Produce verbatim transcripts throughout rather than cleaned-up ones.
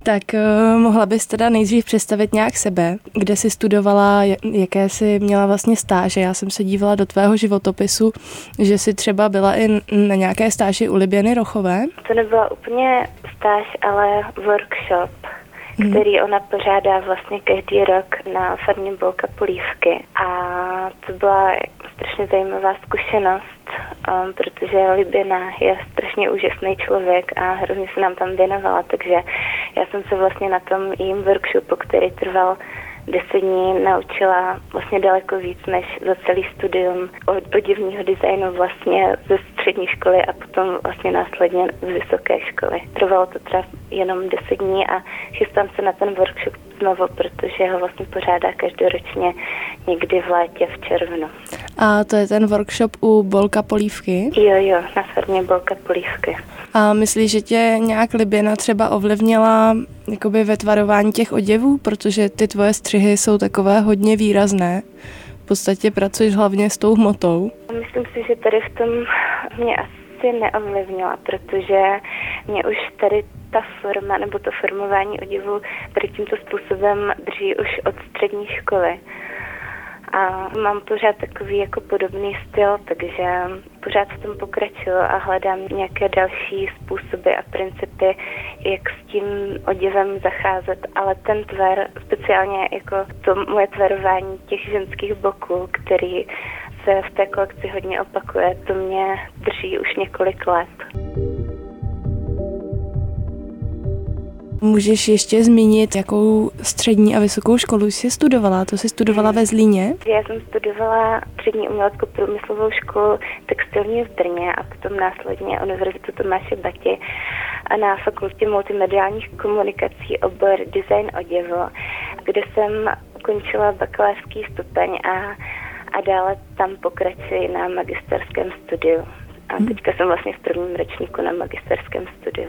Tak uh, mohla bys teda nejdřív představit nějak sebe, kde jsi studovala, jaké jsi měla vlastně stáže. Já jsem se dívala do tvého životopisu, že jsi třeba byla i na nějaké stáži u Liběny Rochové. To nebyla úplně stáž, ale workshop, hmm. který ona pořádá vlastně každý rok na farmě Bolka Polívky. A to byla strašně zajímavá zkušenost, um, protože Liběna je strašně úžasný člověk a hrozně se nám tam věnovala, takže já jsem se vlastně na tom jejím workshopu, který trval deset dní, naučila vlastně daleko víc než za celý studium oděvního designu vlastně ze střední školy a potom vlastně následně z vysoké školy. Trvalo to třeba jenom deset dní a chystám se na ten workshop znovu, protože ho vlastně pořádá každoročně někdy v létě, v červnu. A to je ten workshop u Bolka Polívky? Jo, jo, na farmě Bolka Polívky. A myslíš, že tě nějak Liběna třeba ovlivnila jakoby ve tvarování těch oděvů, protože ty tvoje střihy jsou takové hodně výrazné. V podstatě pracuješ hlavně s tou hmotou. Myslím si, že tady v tom mě asi neovlivnila, protože mě už tady ta forma nebo to formování oděvu tady tímto způsobem drží už od střední školy. A mám pořád takový jako podobný styl, takže pořád v tom pokračuju a hledám nějaké další způsoby a principy, jak s tím oděvem zacházet. Ale ten tvar, speciálně jako to moje tvarování těch ženských boků, který se v té kolekci hodně opakuje, to mě drží už několik let. Můžeš ještě zmínit, jakou střední a vysokou školu jsi studovala? To jsi studovala ve Zlíně? Já jsem studovala střední umělecko-průmyslovou školu textilní v Brně a potom následně Univerzitu Tomáše Bati a na fakultě multimediálních komunikací obor design oděvu, kde jsem ukončila bakalářský stupeň a, a dále tam pokračuji na magisterském studiu. A teďka jsem vlastně v prvním ročníku na magisterském studiu.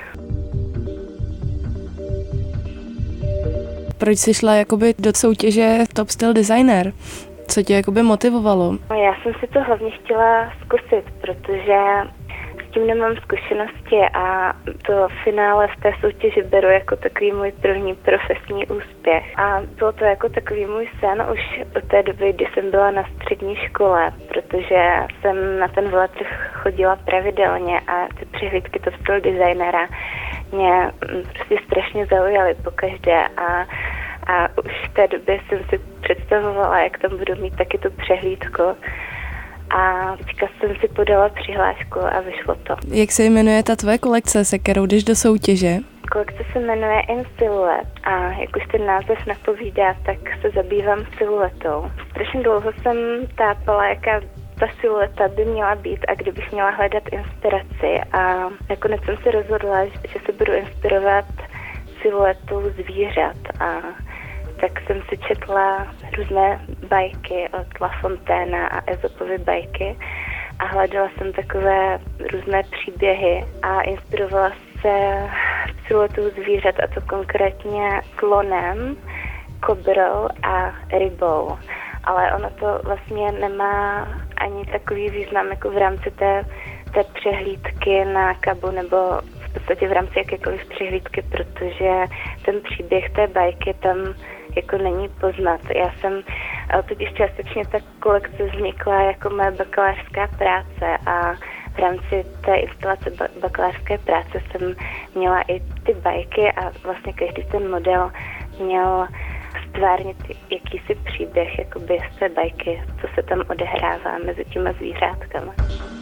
Proč jsi šla jakoby do soutěže Top Style Designer? Co tě jakoby motivovalo? Já jsem si to hlavně chtěla zkusit, protože s tím nemám zkušenosti a to finále v té soutěži beru jako takový můj první profesní úspěch. A bylo to jako takový můj sen už od té doby, kdy jsem byla na střední škole, protože jsem na ten veletrh chodila pravidelně a ty přehlídky Top Style Designera mě prostě strašně zaujaly pokaždé a, a už v té době jsem si představovala, jak tam budu mít taky tu přehlídku. A teďka jsem si podala přihlášku a vyšlo to. Jak se jmenuje ta tvoje kolekce, se kterou jdeš do soutěže? Kolekce se jmenuje In Silhouette a jak už ten název napovídá, tak se zabývám siluetou. Strašně dlouho jsem tápala, jaká ta silueta by měla být a kdybych měla hledat inspiraci a nakonec jsem se rozhodla, že se budu inspirovat siluetou zvířat a tak jsem si četla různé bajky od La Fontaine a Ezopovy bajky a hledala jsem takové různé příběhy a inspirovala se siluetou zvířat, a to konkrétně slonem, kobrou a rybou. Ale ono to vlastně nemá ani takový význam jako v rámci té, té přehlídky na Kabu nebo v podstatě v rámci jakékoliv přehlídky, protože ten příběh té bajky tam jako není poznat. Já jsem totiž částečně ta kolekce vznikla jako moje bakalářská práce a v rámci té instalace bakalářské práce jsem měla i ty bajky a vlastně každý ten model měl stvárnit jakýsi příběh jakoby z té bajky, co se tam odehrává mezi těma zvířátkama.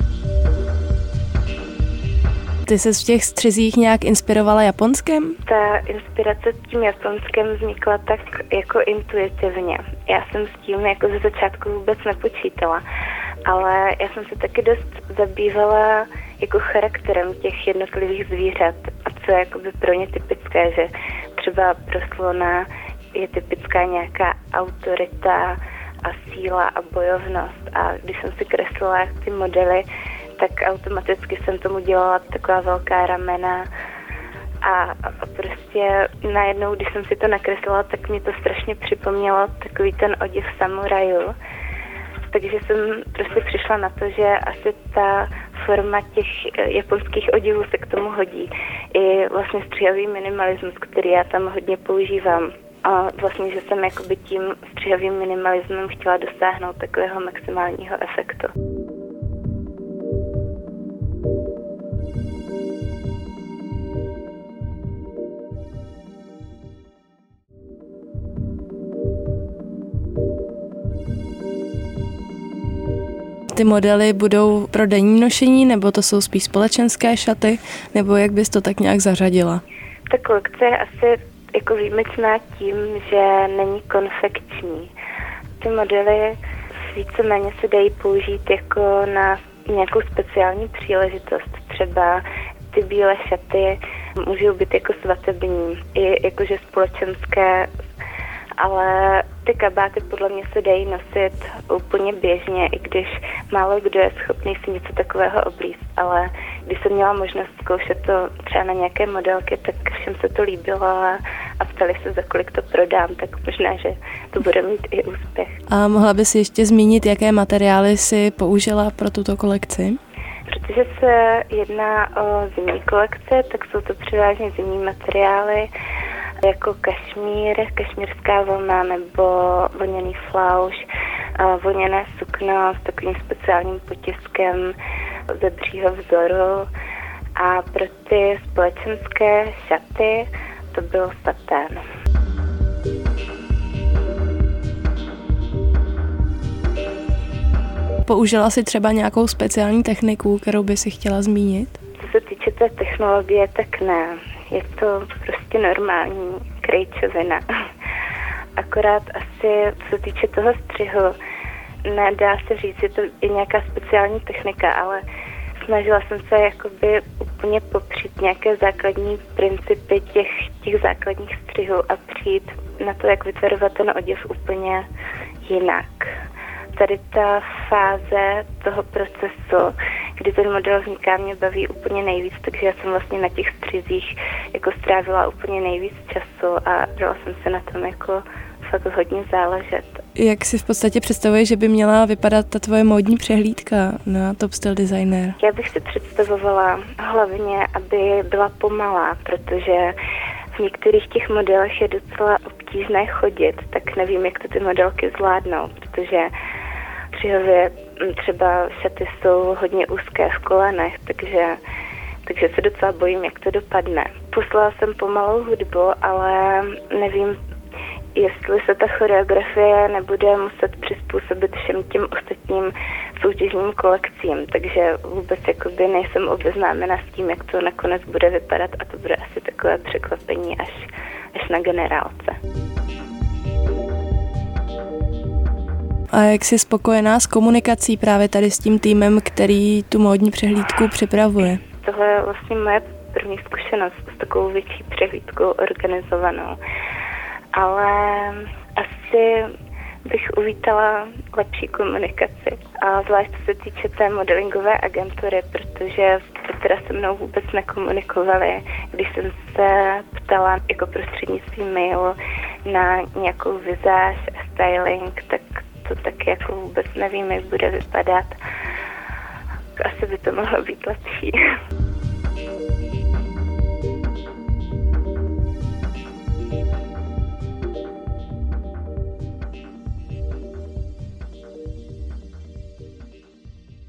Ty ses v těch střezích nějak inspirovala Japonskem? Ta inspirace tím Japonskem vznikla tak jako intuitivně. Já jsem s tím jako ze začátku vůbec nepočítala, ale já jsem se taky dost zabývala jako charakterem těch jednotlivých zvířat a co je jakoby pro ně typické, že třeba pro slona je typická nějaká autorita a síla a bojovnost a když jsem si kreslila ty modely, tak automaticky jsem tomu dělala taková velká ramena a, a prostě najednou, když jsem si to nakreslila, tak mě to strašně připomnělo takový ten oděv samurajů takže jsem prostě přišla na to, že asi ta forma těch japonských oděvů se k tomu hodí. I vlastně střihavý minimalismus, který já tam hodně používám. A vlastně, že jsem jakoby tím střihavým minimalismem chtěla dosáhnout takového maximálního efektu. Ty modely budou pro denní nošení, nebo to jsou spíš společenské šaty, nebo jak bys to tak nějak zařadila? Ta kolekce je asi jako výjimečná tím, že není konfekční. Ty modely víceméně se dají použít jako na nějakou speciální příležitost. Třeba ty bílé šaty můžou být jako svatební, i jakože společenské, ale ty kabáty podle mě se dají nosit úplně běžně, i když málo kdo je schopný si něco takového oblíct, ale když jsem měla možnost zkoušet to třeba na nějaké modelky, tak všem se to líbilo a, a ptali se, za kolik to prodám, tak možná, že to bude mít i úspěch. A mohla bys ještě zmínit, jaké materiály jsi použila pro tuto kolekci? Protože se jedná o zimní kolekce, tak jsou to převážně zimní materiály, jako kašmír, kašmírská vlna nebo vlněný flauš, vlněné sukno s takovým speciálním potiskem zebřího vzoru a pro ty společenské šaty to byl satén. Použila jsi třeba nějakou speciální techniku, kterou by si chtěla zmínit? Co se týče té technologie, tak ne. Je to prostě normální krejčovina. Akorát asi, co se týče toho střihu, nedá se říct, je to i nějaká speciální technika, ale snažila jsem se jakoby úplně popřít nějaké základní principy těch, těch základních střihů a přijít na to, jak vytvarovat ten oděv úplně jinak. Tady ta fáze toho procesu, kdy ten model vzniká, mě baví úplně nejvíc, takže já jsem vlastně na těch střizích jako strávila úplně nejvíc času a dala jsem se na tom jako fakt hodně záležet. Jak si v podstatě představuješ, že by měla vypadat ta tvoje módní přehlídka na Top Styl Designer? Já bych si představovala hlavně, aby byla pomalá, protože v některých těch modelech je docela obtížné chodit, tak nevím, jak to ty modelky zvládnou, protože střihově třeba šaty jsou hodně úzké v kolenech, takže, takže se docela bojím, jak to dopadne. Poslala jsem pomalou hudbu, ale nevím, jestli se ta choreografie nebude muset přizpůsobit všem těm ostatním soutěžním kolekcím, takže vůbec jakoby nejsem obeznámena s tím, jak to nakonec bude vypadat a to bude asi takové překvapení až, až na generálce. A jak jsi spokojená s komunikací právě tady s tím týmem, který tu módní přehlídku připravuje? Tohle je vlastně moje první zkušenost s takovou větší přehlídkou organizovanou. Ale asi bych uvítala lepší komunikaci. A zvlášť co se týče té modelingové agentury, protože teda se mnou vůbec nekomunikovali. Když jsem se ptala jako prostřednictvím mailu na nějakou vizáž a styling, tak to taky jako vůbec nevím, jak bude vypadat. Asi by to mohlo být lepší.